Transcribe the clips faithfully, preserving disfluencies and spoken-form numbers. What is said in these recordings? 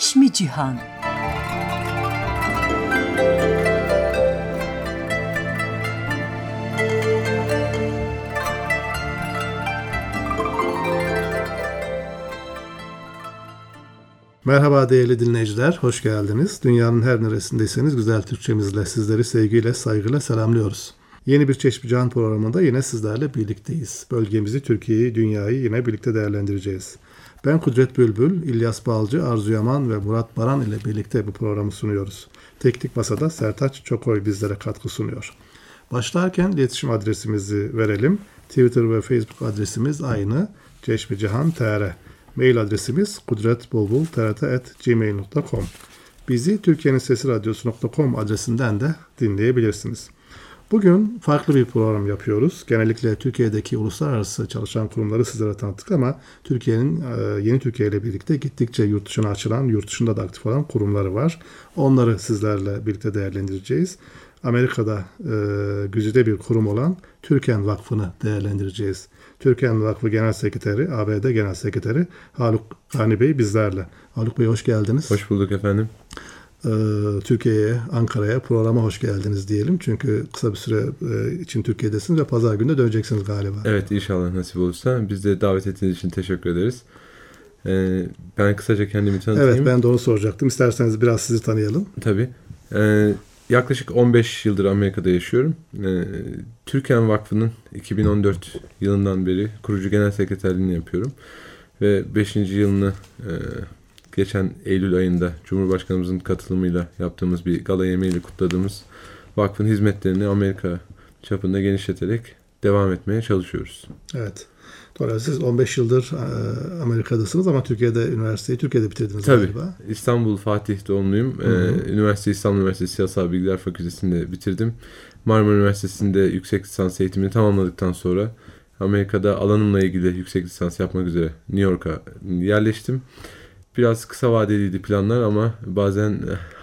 Çeşmi Cihan. Merhaba değerli dinleyiciler, hoş geldiniz. Dünyanın her neresindeyseniz güzel Türkçemizle sizleri sevgiyle, saygıyla selamlıyoruz. Yeni bir Çeşmi Cihan programında yine sizlerle birlikteyiz. Bölgemizi, Türkiye'yi, dünyayı yine birlikte değerlendireceğiz. Ben Kudret Bülbül, İlyas Balcı, Arzu Yaman ve Murat Baran ile birlikte bu programı sunuyoruz. Teknik Masa'da Sertaç Çokoy bizlere katkı sunuyor. Başlarken iletişim adresimizi verelim. Twitter ve Facebook adresimiz aynı. Çeşmi Cihan nokta tr. Mail adresimiz kudretbulbultrt at gmail nokta com. Bizi Türkiye'nin Sesi Radyosu nokta com adresinden de dinleyebilirsiniz. Bugün farklı bir program yapıyoruz. Genellikle Türkiye'deki uluslararası çalışan kurumları sizlere tanıttık ama Türkiye'nin yeni Türkiye ile birlikte gittikçe yurt dışına açılan, yurt dışında da aktif olan kurumları var. Onları sizlerle birlikte değerlendireceğiz. Amerika'da e, güzide bir kurum olan Türken Vakfı'nı değerlendireceğiz. Türken Vakfı Genel Sekreteri, A B D Genel Sekreteri Haluk Gani Bey bizlerle. Haluk Bey hoş geldiniz. Hoş bulduk efendim. Ee, Türkiye'ye, Ankara'ya, programa hoş geldiniz diyelim. Çünkü kısa bir süre e, için Türkiye'desiniz ve pazar günü de döneceksiniz galiba. Evet, inşallah nasip olursa. Biz de davet ettiğiniz için teşekkür ederiz. Ee, ben kısaca kendimi tanıtayım. Evet, ben de onu soracaktım. İsterseniz biraz sizi tanıyalım. Tabii. Ee, yaklaşık on beş yıldır Amerika'da yaşıyorum. Ee, Türken Vakfı'nın iki bin on dört yılından beri kurucu genel sekreterliğini yapıyorum. Ve beşinci yılını e, geçen Eylül ayında Cumhurbaşkanımızın katılımıyla yaptığımız bir gala yemeğiyle kutladığımız vakfın hizmetlerini Amerika çapında genişleterek devam etmeye çalışıyoruz. Evet. Dolayısıyla siz on beş yıldır Amerika'dasınız ama Türkiye'de üniversiteyi Türkiye'de bitirdiniz Tabii, galiba. İstanbul Fatih doğumluyum. Hı hı. Ee, Üniversite İstanbul Üniversitesi Siyasal Bilgiler Fakültesi'nde bitirdim. Marmara Üniversitesi'nde yüksek lisans eğitimini tamamladıktan sonra Amerika'da alanımla ilgili yüksek lisans yapmak üzere New York'a yerleştim. Biraz kısa vadeliydi planlar ama bazen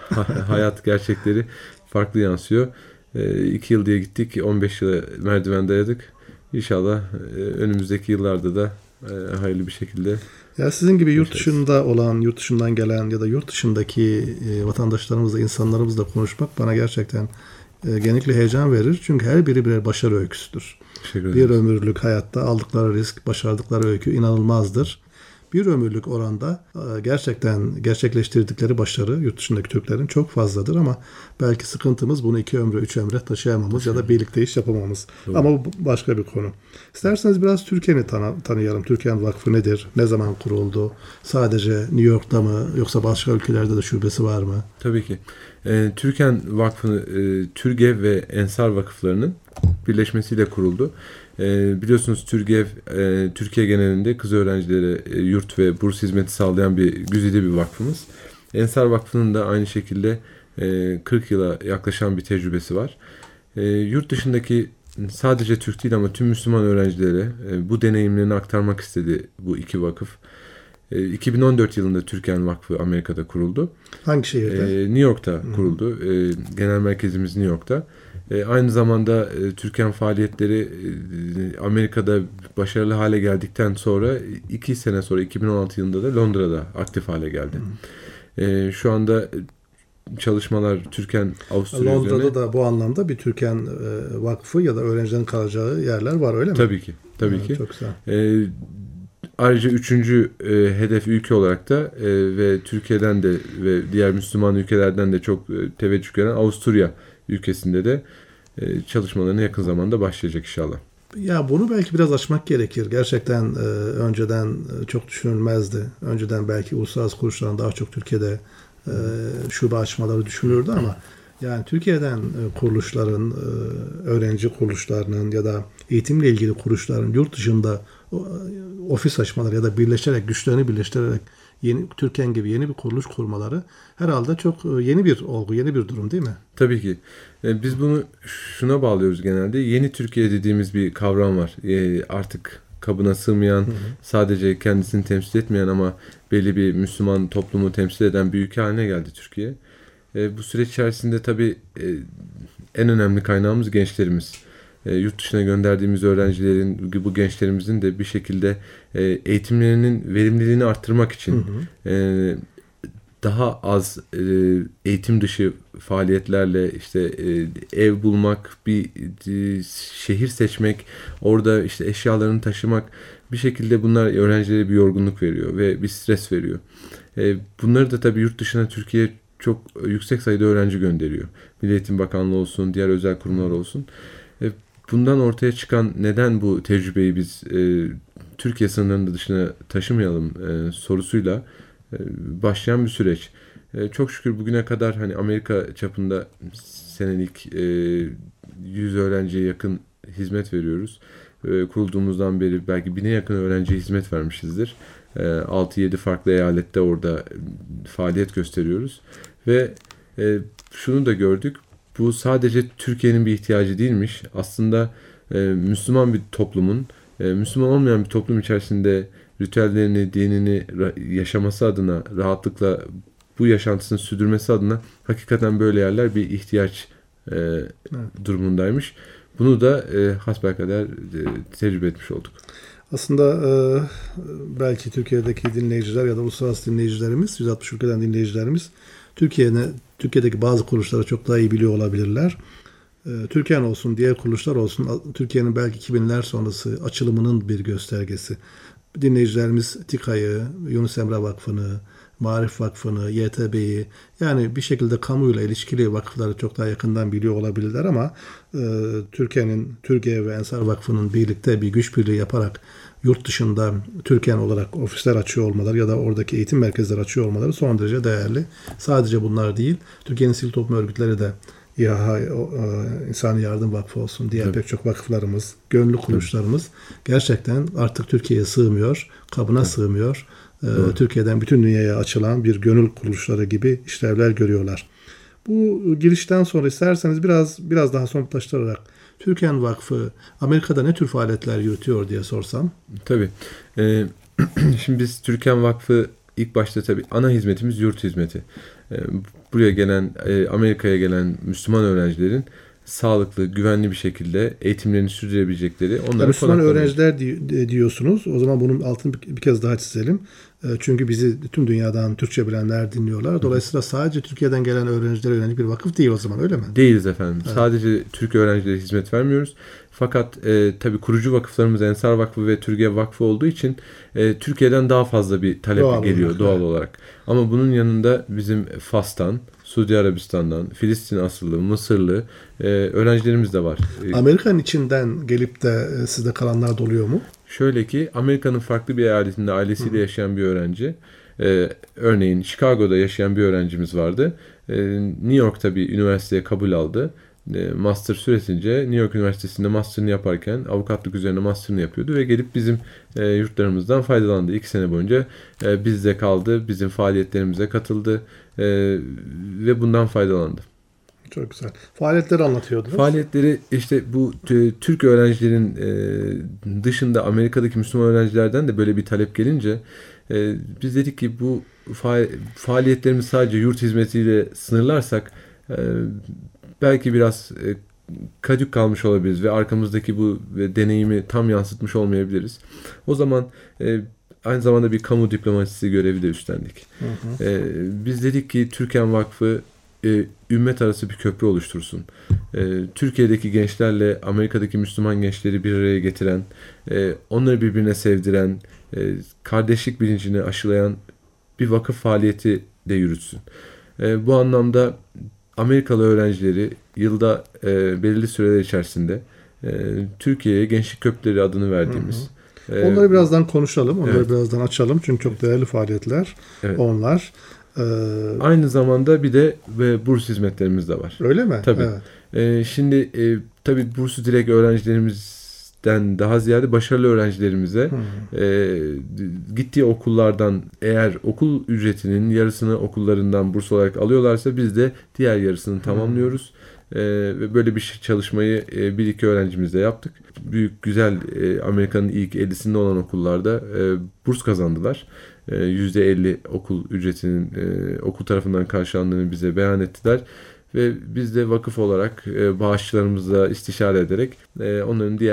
hayat gerçekleri farklı yansıyor. E, iki yıl diye gittik, on beş yıla merdiven dayadık. İnşallah e, önümüzdeki yıllarda da e, hayırlı bir şekilde. Ya sizin gibi yurt dışında olan, yurt dışından gelen ya da yurt dışındaki e, vatandaşlarımızla, insanlarımızla konuşmak bana gerçekten e, genellikle heyecan verir. Çünkü her biri birer başarı öyküsüdür. Bir ömürlük hayatta aldıkları risk, başardıkları öykü inanılmazdır. Bir ömürlük oranda gerçekten gerçekleştirdikleri başarı yurt dışındaki Türklerin çok fazladır ama belki sıkıntımız bunu iki ömre, üç ömre taşıyamamız ya da birlikte iş yapamamız. Doğru. Ama bu başka bir konu. İsterseniz biraz Türkiye'ni tanı- tanıyalım. Türken Vakfı nedir? Ne zaman kuruldu? Sadece New York'ta mı yoksa başka ülkelerde de şubesi var mı? Tabii ki. E, Türken Vakfı, e, Türgev ve Ensar Vakıflarının birleşmesiyle kuruldu. E, biliyorsunuz Türgev, e, Türkiye genelinde kız öğrencilere e, yurt ve burs hizmeti sağlayan bir güzide bir vakfımız. Ensar Vakfı'nın da aynı şekilde e, kırk yıla yaklaşan bir tecrübesi var. E, yurt dışındaki sadece Türk değil ama tüm Müslüman öğrencilere e, bu deneyimlerini aktarmak istedi bu iki vakıf. E, iki bin on dört yılında Türken Vakfı Amerika'da kuruldu. Hangi şehirde? E, New York'ta Hı-hı. kuruldu. E, genel merkezimiz New York'ta. E, aynı zamanda e, Türken faaliyetleri e, Amerika'da başarılı hale geldikten sonra iki sene sonra iki bin on altı yılında da Londra'da aktif hale geldi. E, şu anda çalışmalar Türken Avusturya Londra'da üzerine. da bu anlamda bir Türken e, Vakfı ya da öğrencilerin kalacağı yerler var öyle mi? Tabii ki. Tabii evet, ki. Çok güzel. E, ayrıca üçüncü e, hedef ülke olarak da e, ve Türkiye'den de ve diğer Müslüman ülkelerden de çok e, teveccüh gören Avusturya ülkesinde de e, çalışmalarına yakın zamanda başlayacak inşallah. Ya bunu belki biraz açmak gerekir. Gerçekten e, önceden çok düşünülmezdi. Önceden belki uluslararası kuruluşların daha çok Türkiye'de e, şube açmaları düşünülürdü ama yani Türkiye'den e, kuruluşların, e, öğrenci kuruluşlarının ya da eğitimle ilgili kuruluşların yurt dışında o, ofis açmaları ya da birleşerek, güçlerini birleştirerek yeni Türken gibi yeni bir kuruluş kurmaları herhalde çok yeni bir olgu, yeni bir durum değil mi? Tabii ki. Biz bunu şuna bağlıyoruz genelde. Yeni Türkiye dediğimiz bir kavram var. Artık kabına sığmayan, hı hı. sadece kendisini temsil etmeyen ama belli bir Müslüman toplumu temsil eden bir ülke haline geldi Türkiye. Bu süreç içerisinde tabii en önemli kaynağımız gençlerimiz. E, yurt dışına gönderdiğimiz öğrencilerin, bu gençlerimizin de bir şekilde e, eğitimlerinin verimliliğini arttırmak için hı hı. E, daha az e, eğitim dışı faaliyetlerle işte e, ev bulmak, bir e, şehir seçmek, orada işte eşyalarını taşımak, bir şekilde bunlar öğrencilere bir yorgunluk veriyor ve bir stres veriyor. E, bunları da tabii yurt dışına Türkiye çok yüksek sayıda öğrenci gönderiyor. Milli Eğitim Bakanlığı olsun, diğer özel kurumlar olsun. E, bundan ortaya çıkan neden bu tecrübeyi biz e, Türkiye sınırlarının dışına taşımayalım e, sorusuyla e, başlayan bir süreç. E, çok şükür bugüne kadar hani Amerika çapında senelik e, yüz öğrenciye yakın hizmet veriyoruz. E, kurulduğumuzdan beri belki bine yakın öğrenciye hizmet vermişizdir. E, altı yedi farklı eyalette orada faaliyet gösteriyoruz. Ve e, şunu da gördük. Bu sadece Türkiye'nin bir ihtiyacı değilmiş. Aslında e, Müslüman bir toplumun, e, Müslüman olmayan bir toplum içerisinde ritüellerini, dinini yaşaması adına, rahatlıkla bu yaşantısını sürdürmesi adına hakikaten böyle yerler bir ihtiyaç e, evet. durumundaymış. Bunu da e, hasbelkader e, tecrübe etmiş olduk. Aslında e, belki Türkiye'deki dinleyiciler ya da uluslararası dinleyicilerimiz, yüz altmış ülkeden dinleyicilerimiz Türkiye'ne, Türkiye'deki bazı kuruluşları çok daha iyi biliyor olabilirler. E, Türkiye'nin olsun, diğer kuruluşlar olsun, Türkiye'nin belki iki binler sonrası açılımının bir göstergesi. Dinleyicilerimiz TİKA'yı, Yunus Emre Vakfı'nı, Maarif Vakfı'nı, Y T B'yi, yani bir şekilde kamuyla ilişkili vakıfları çok daha yakından biliyor olabilirler ama e, Türkiye'nin, Türkiye ve Ensar Vakfı'nın birlikte bir güç birliği yaparak yurt dışında Türkiye'nin olarak ofisler açıyor olmaları ya da oradaki eğitim merkezleri açıyor olmaları son derece değerli. Sadece bunlar değil, Türkiye'nin sivil toplum örgütleri de İHA, İnsani Yardım Vakfı olsun, diğer Tabii. pek çok vakıflarımız, gönüllü kuruluşlarımız Tabii. gerçekten artık Türkiye'ye sığmıyor, kabına Tabii. sığmıyor. Doğru. Türkiye'den bütün dünyaya açılan bir gönül kuruluşları gibi işlevler görüyorlar. Bu girişten sonra isterseniz biraz biraz daha somutlaştırarak Türken Vakfı Amerika'da ne tür faaliyetler yürütüyor diye sorsam. Tabii. Ee, şimdi biz Türken Vakfı ilk başta tabii ana hizmetimiz yurt hizmeti. Ee, buraya gelen, e, Amerika'ya gelen Müslüman öğrencilerin sağlıklı, güvenli bir şekilde eğitimlerini sürdürebilecekleri onları Müslüman öğrenciler diyorsunuz. O zaman bunun altını bir kez daha çizelim. Çünkü bizi tüm dünyadan Türkçe bilenler dinliyorlar. Dolayısıyla sadece Türkiye'den gelen öğrencilere yönelik bir vakıf değil o zaman, öyle mi? Değiliz efendim. Evet. Sadece Türk öğrencilere hizmet vermiyoruz. Fakat e, tabii kurucu vakıflarımız Ensar Vakfı ve Türgev Vakfı olduğu için e, Türkiye'den daha fazla bir talep doğal geliyor olarak, doğal evet. olarak. Ama bunun yanında bizim Fas'tan, Suudi Arabistan'dan, Filistin asıllı, Mısırlı e, öğrencilerimiz de var. Amerika'nın içinden gelip de e, sizde kalanlar da oluyor mu? Şöyle ki Amerika'nın farklı bir eyaletinde ailesiyle Hı. yaşayan bir öğrenci, e, örneğin Chicago'da yaşayan bir öğrencimiz vardı. E, New York'ta bir üniversiteye kabul aldı. E, master süresince New York Üniversitesi'nde master'ını yaparken avukatlık üzerine master'ını yapıyordu ve gelip bizim e, yurtlarımızdan faydalandı. İki sene boyunca e, bizde kaldı, bizim faaliyetlerimize katıldı e, ve bundan faydalandı. Çok güzel. Faaliyetleri anlatıyordunuz. Faaliyetleri işte bu Türk öğrencilerin dışında Amerika'daki Müslüman öğrencilerden de böyle bir talep gelince biz dedik ki bu faaliyetlerimiz sadece yurt hizmetiyle sınırlarsak belki biraz kadük kalmış olabiliriz ve arkamızdaki bu deneyimi tam yansıtmış olmayabiliriz. O zaman aynı zamanda bir kamu diplomasisi görevi de üstlendik. Hı hı. Biz dedik ki Türken Vakfı E, ümmet arası bir köprü oluştursun. E, Türkiye'deki gençlerle Amerika'daki Müslüman gençleri bir araya getiren, e, onları birbirine sevdiren, e, kardeşlik bilincini aşılayan bir vakıf faaliyeti de yürütsün. E, bu anlamda Amerikalı öğrencileri yılda e, belirli süreler içerisinde e, Türkiye'ye Gençlik Köprüleri adını verdiğimiz. Hı hı. Onları e, birazdan konuşalım, onları evet. birazdan açalım çünkü çok değerli faaliyetler evet. onlar. Aynı zamanda bir de ve burs hizmetlerimiz de var. Öyle mi? Tabii. Evet. Ee, şimdi e, tabii bursu direkt öğrencilerimizden daha ziyade başarılı öğrencilerimize hmm. e, gittiği okullardan eğer okul ücretinin yarısını okullarından burs olarak alıyorlarsa biz de diğer yarısını tamamlıyoruz. Hmm. E, ve böyle bir çalışmayı e, bir iki öğrencimizle yaptık. Büyük güzel e, Amerika'nın ilk ellisinde olan okullarda e, burs kazandılar. yüzde elli okul ücretinin e, okul tarafından karşılandığını bize beyan ettiler. Ve biz de vakıf olarak e, bağışçılarımızla istişare ederek e, onların diğer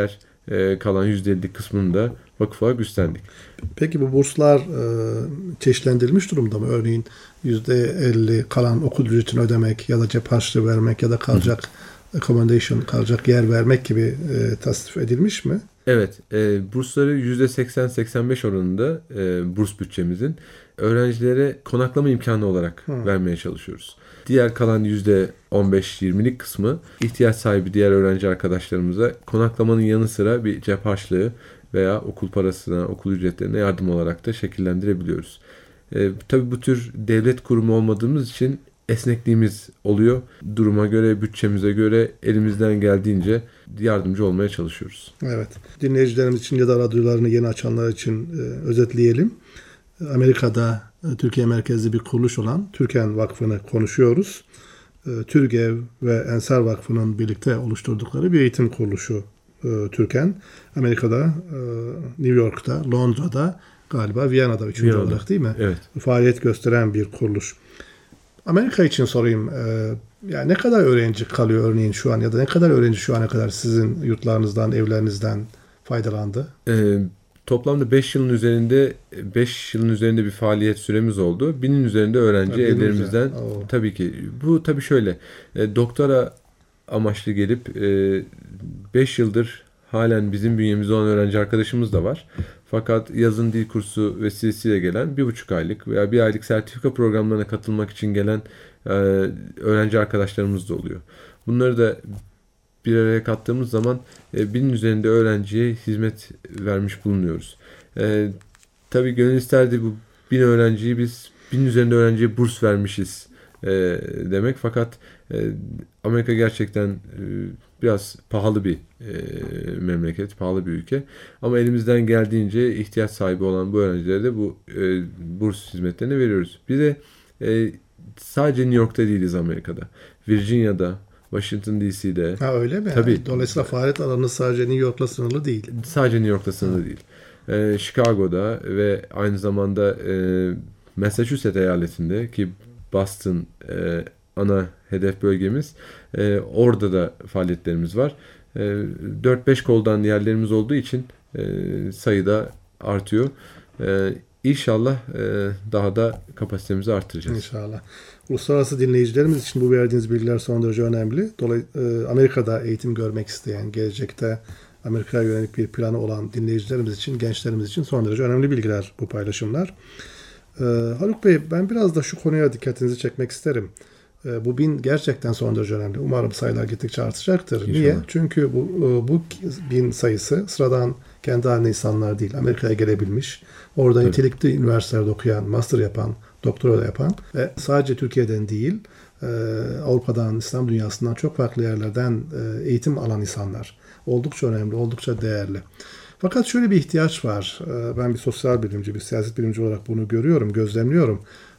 e, kalan yüzde elli kısmını da vakıf olarak üstlendik. Peki bu burslar e, çeşitlendirilmiş durumda mı? Örneğin yüzde elli kalan okul ücretini ödemek ya da cep harçlığı vermek ya da kalacak Hı. accommodation, kalacak yer vermek gibi e, tasnif edilmiş mi? Evet, e, bursları yüzde seksen seksen beş oranında e, burs bütçemizin öğrencilere konaklama imkanı olarak Hı. vermeye çalışıyoruz. Diğer kalan yüzde on beş yirmilik kısmı ihtiyaç sahibi diğer öğrenci arkadaşlarımıza konaklamanın yanı sıra bir cep harçlığı veya okul parasına, okul ücretlerine yardım olarak da şekillendirebiliyoruz. E, tabii bu tür devlet kurumu olmadığımız için esnekliğimiz oluyor. Duruma göre, bütçemize göre elimizden geldiğince yardımcı olmaya çalışıyoruz. Evet. Dinleyicilerimiz için ya da radyolarını yeni açanlar için e, özetleyelim. Amerika'da e, Türkiye merkezli bir kuruluş olan Türken Vakfı'nı konuşuyoruz. E, TÜRGEV ve Ensar Vakfı'nın birlikte oluşturdukları bir eğitim kuruluşu e, Türken. Amerika'da, e, New York'ta, Londra'da, galiba Viyana'da üçüncü Viyana'da. olarak değil mi? Evet. Faaliyet gösteren bir kuruluş. Amerika için sorayım. E, yani ne kadar öğrenci kalıyor örneğin şu an ya da ne kadar öğrenci şu ana kadar sizin yurtlarınızdan, evlerinizden faydalandı? Evet. Toplamda beş yılın üzerinde beş yılın üzerinde bir faaliyet süremiz oldu. Binin üzerinde öğrenci ya, evlerimizden tabii ki. Bu tabii şöyle. E, doktora amaçlı gelip e, beş yıldır halen bizim bünyemizde olan öğrenci arkadaşımız da var. Fakat yazın dil kursu vesilesiyle gelen bir buçuk aylık veya bir aylık sertifika programlarına katılmak için gelen e, öğrenci arkadaşlarımız da oluyor. Bunları da bir araya kattığımız zaman e, binin üzerinde öğrenciye hizmet vermiş bulunuyoruz. E, tabii gönül isterdi bu bin öğrenciyi biz binin üzerinde öğrenciye burs vermişiz e, demek. Fakat e, Amerika gerçekten e, biraz pahalı bir e, memleket, pahalı bir ülke. Ama elimizden geldiğince ihtiyaç sahibi olan bu öğrencilere de bu e, burs hizmetlerini veriyoruz. Bir de e, sadece New York'ta değiliz Amerika'da. Virginia'da, Washington D C'de. Ha öyle mi? Tabii. Yani dolayısıyla faaliyet alanı sadece New York'la sınırlı değil. Sadece New York'la sınırlı ha. değil. Ee, Chicago'da ve aynı zamanda e, Massachusetts eyaletinde ki Boston e, ana hedef bölgemiz. E, orada da faaliyetlerimiz var. E, dört beş koldan yerlerimiz olduğu için e, sayıda artıyor. E, İnşallah e, daha da kapasitemizi artıracağız. İnşallah. Uluslararası dinleyicilerimiz için bu verdiğiniz bilgiler son derece önemli. Dolayısıyla Amerika'da eğitim görmek isteyen, gelecekte Amerika'ya yönelik bir planı olan dinleyicilerimiz için, gençlerimiz için son derece önemli bilgiler bu paylaşımlar. Ee, Haluk Bey, ben biraz da şu konuya dikkatinizi çekmek isterim. Ee, bu bin gerçekten son derece önemli. Umarım sayılar gittikçe artacaktır. İnşallah. Niye? Çünkü bu, bu bin sayısı sıradan kendi haline insanlar değil. Amerika'ya gelebilmiş. Orada evet. nitelikli üniversitelerde okuyan, master yapan, doktora da yapan ve sadece Türkiye'den değil, Avrupa'dan, İslam dünyasından çok farklı yerlerden eğitim alan insanlar. Oldukça önemli, oldukça değerli. Fakat şöyle bir ihtiyaç var. Ben bir sosyal bilimci, bir siyaset bilimci olarak bunu görüyorum, gözlemliyorum.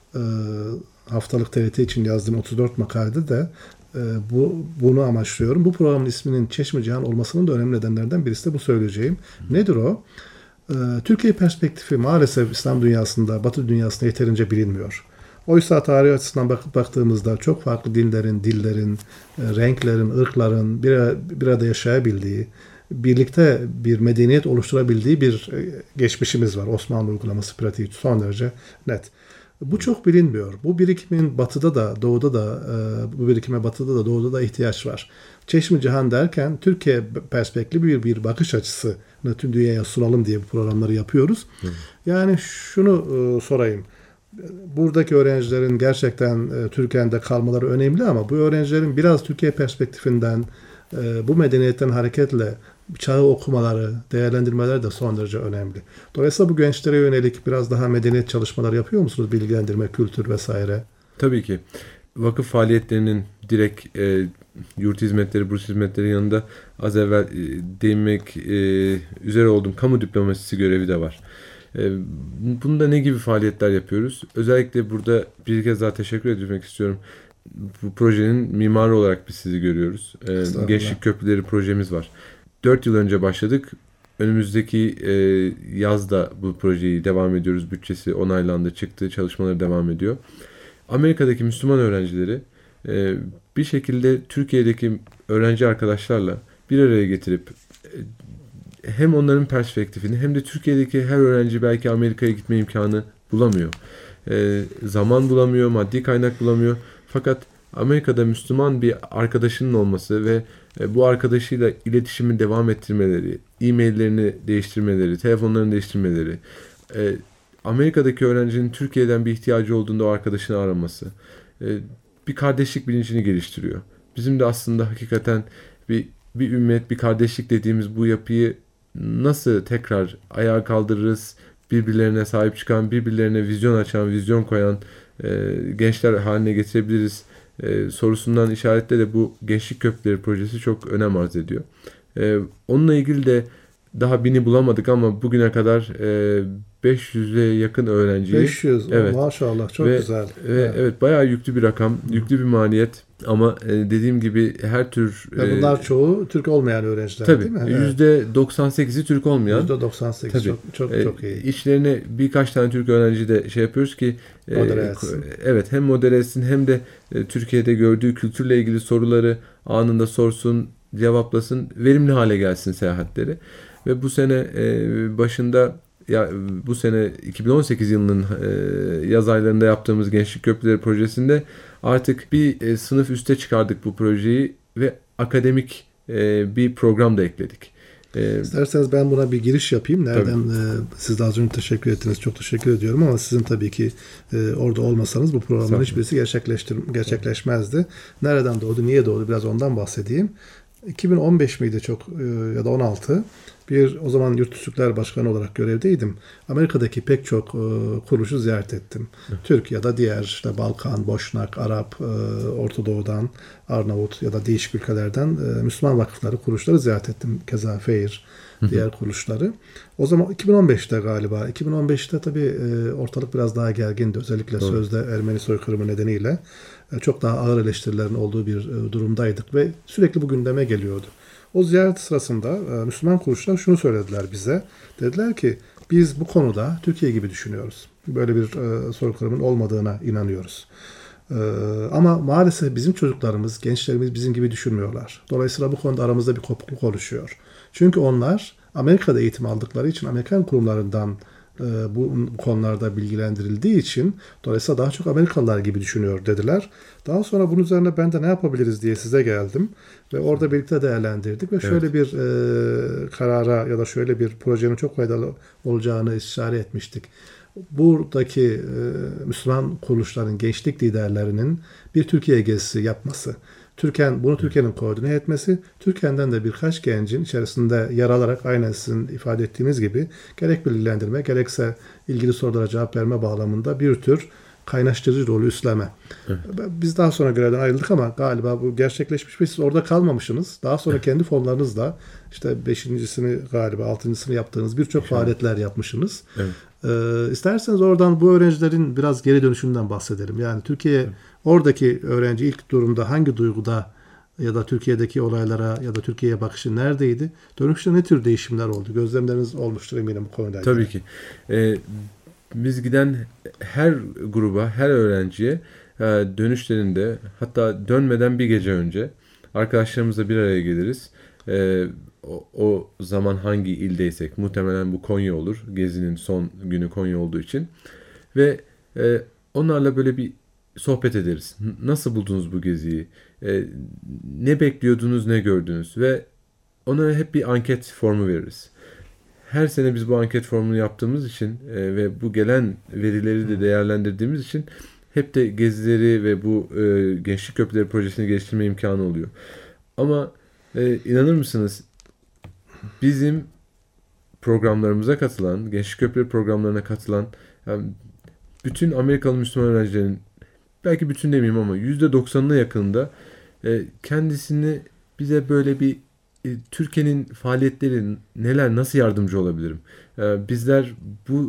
Haftalık T R T için yazdığım otuz dört makalede de bu bunu amaçlıyorum. Bu programın isminin Çeşme Cihan olmasının da önemli nedenlerden birisi de bu söyleyeceğim. Hı. Nedir o? Türkiye perspektifi maalesef İslam dünyasında, Batı dünyasında yeterince bilinmiyor. Oysa tarih açısından bakıp baktığımızda çok farklı dinlerin, dillerin, renklerin, ırkların bir, bir arada yaşayabildiği, birlikte bir medeniyet oluşturabildiği bir geçmişimiz var. Osmanlı uygulaması pratiği son derece net. Bu çok bilinmiyor. Bu birikimin batıda da, doğuda da, bu birikime batıda da, doğuda da ihtiyaç var. Çeşme Cihan derken Türkiye perspektifli bir, bir bakış açısını tüm dünyaya sunalım diye bu programları yapıyoruz. Hı. Yani şunu e, sorayım. Buradaki öğrencilerin gerçekten e, Türkiye'de kalmaları önemli ama bu öğrencilerin biraz Türkiye perspektifinden, e, bu medeniyetten hareketle çağı okumaları, değerlendirmeleri de son derece önemli. Dolayısıyla bu gençlere yönelik biraz daha medeniyet çalışmaları yapıyor musunuz? Bilgilendirme, kültür vesaire. Tabii ki. Vakıf faaliyetlerinin direkt e, yurt hizmetleri, burs hizmetleri yanında az evvel e, değinmek e, üzere olduğum kamu diplomasisi görevi de var. E, bunda ne gibi faaliyetler yapıyoruz? Özellikle burada bir kez daha teşekkür etmek istiyorum. Bu projenin mimarı olarak biz sizi görüyoruz. E, Gençlik Köprüleri projemiz var. dört yıl önce başladık. Önümüzdeki e, yazda bu projeyi devam ediyoruz. Bütçesi onaylandı, çıktı, çalışmaları devam ediyor. Amerika'daki Müslüman öğrencileri e, bir şekilde Türkiye'deki öğrenci arkadaşlarla bir araya getirip e, hem onların perspektifini hem de Türkiye'deki her öğrenci belki Amerika'ya gitme imkanı bulamıyor. E, zaman bulamıyor, maddi kaynak bulamıyor. Fakat Amerika'da Müslüman bir arkadaşının olması ve e, bu arkadaşıyla iletişimi devam ettirmeleri, e-maillerini değiştirmeleri, telefonlarını değiştirmeleri, e, Amerika'daki öğrencinin Türkiye'den bir ihtiyacı olduğunda o arkadaşını araması, e, bir kardeşlik bilincini geliştiriyor. Bizim de aslında hakikaten bir bir ümmet, bir kardeşlik dediğimiz bu yapıyı nasıl tekrar ayağa kaldırırız, birbirlerine sahip çıkan, birbirlerine vizyon açan, vizyon koyan e, gençler haline getirebiliriz e, sorusundan işaretle de bu Gençlik Köprüleri projesi çok önem arz ediyor. E, onunla ilgili de daha bini bulamadık ama bugüne kadar e, beş yüze yakın öğrenciyi. beş yüz Evet. Maşallah çok ve, güzel. Ve evet. evet bayağı yüklü bir rakam, yüklü bir maliyet ama e, dediğim gibi her tür. Ve bunlar e, çoğu Türk olmayan öğrenciler tabii, değil mi? yüzde doksan sekizi Türk olmayan. yüzde doksan sekiz Tabii. çok çok e, çok iyi. İçlerine birkaç tane Türk öğrenci de şey yapıyoruz ki e, Modere etsin. evet hem modere etsin hem de e, Türkiye'de gördüğü kültürle ilgili soruları anında sorsun, cevaplasın, verimli hale gelsin seyahatleri. Ve bu sene e, başında ya bu sene iki bin on sekiz yılının e, yaz aylarında yaptığımız Gençlik Köprüleri projesinde artık bir e, sınıf üste çıkardık bu projeyi ve akademik e, bir program da ekledik. E, İsterseniz ben buna bir giriş yapayım. Nereden e, siz de az önce teşekkür ettiniz. Çok teşekkür ediyorum ama sizin tabii ki e, orada olmasanız bu programın hiçbirisi gerçekleştir gerçekleşmezdi. Nereden doğdu, niye doğdu biraz ondan bahsedeyim. iki bin on beş miydi çok e, ya da on altı bir o zaman Yurt Türkler Başkanı olarak görevdeydim. Amerika'daki pek çok e, kuruluşu ziyaret ettim. Evet. Türk ya da diğer işte Balkan, Boşnak, Arap, e, Orta Doğu'dan, Arnavut ya da değişik ülkelerden e, Müslüman vakıfları, kuruluşları ziyaret ettim. Keza Feir, diğer kuruluşları. O zaman iki bin on beşte galiba. iki bin on beşte tabii e, ortalık biraz daha gergindi. Özellikle evet. Sözde Ermeni soykırımı nedeniyle e, çok daha ağır eleştirilerin olduğu bir e, durumdaydık ve sürekli bu gündeme geliyordu. O ziyaret sırasında e, Müslüman kuruluşlar şunu söylediler bize. Dediler ki biz bu konuda Türkiye gibi düşünüyoruz. Böyle bir e, soykırımın olmadığına inanıyoruz. E, ama maalesef bizim çocuklarımız, gençlerimiz bizim gibi düşünmüyorlar. Dolayısıyla bu konuda aramızda bir kopukluk oluşuyor. Çünkü onlar Amerika'da eğitim aldıkları için Amerikan kurumlarından e, bu, bu konularda bilgilendirildiği için dolayısıyla daha çok Amerikalılar gibi düşünüyor dediler. Daha sonra bunun üzerine ben de ne yapabiliriz diye size geldim ve orada birlikte değerlendirdik ve şöyle evet. bir e, karara ya da şöyle bir projenin çok faydalı olacağını istişare etmiştik. Buradaki e, Müslüman kuruluşların, gençlik liderlerinin bir Türkiye gezisi yapması. Türkiye, bunu Türkiye'nin koordine etmesi, Türkiye'den de birkaç gencin içerisinde yer alarak aynen sizin ifade ettiğiniz gibi gerek bilgilendirme gerekse ilgili sorulara cevap verme bağlamında bir tür kaynaştırıcı rolü üstleme. Evet. Biz daha sonra görevden ayrıldık ama galiba bu gerçekleşmiş ve siz orada kalmamışsınız. Daha sonra evet. kendi fonlarınızla işte beşincisini galiba altıncısını yaptığınız birçok evet. faaliyetler yapmışsınız. Evet. Ee, isterseniz oradan bu öğrencilerin biraz geri dönüşünden bahsedelim. Yani Türkiye evet. oradaki öğrenci ilk durumda hangi duyguda ya da Türkiye'deki olaylara ya da Türkiye'ye bakışı neredeydi? Dönüşte ne tür değişimler oldu? Gözlemleriniz olmuştur eminim bu konuda. Tabii ki. Ee, biz giden her gruba, her öğrenciye dönüşlerinde hatta dönmeden bir gece önce arkadaşlarımızla bir araya geliriz. Ee, o, o zaman hangi ildeysek, muhtemelen bu Konya olur. Gezinin son günü Konya olduğu için. Ve e, onlarla böyle bir sohbet ederiz. Nasıl buldunuz bu geziyi? E, ne bekliyordunuz, ne gördünüz? Ve onlara hep bir anket formu veririz. Her sene biz bu anket formunu yaptığımız için e, ve bu gelen verileri de değerlendirdiğimiz için hep de gezileri ve bu e, Gençlik Köprüleri projesini geliştirme imkanı oluyor. Ama e, inanır mısınız? Bizim programlarımıza katılan, Gençlik Köprüleri programlarına katılan yani bütün Amerikalı Müslüman öğrencilerin, belki bütün demeyeyim ama yüzde doksanına yakınında e, kendisini bize böyle bir e, Türkiye'nin faaliyetleri neler, nasıl yardımcı olabilirim? E, bizler bu,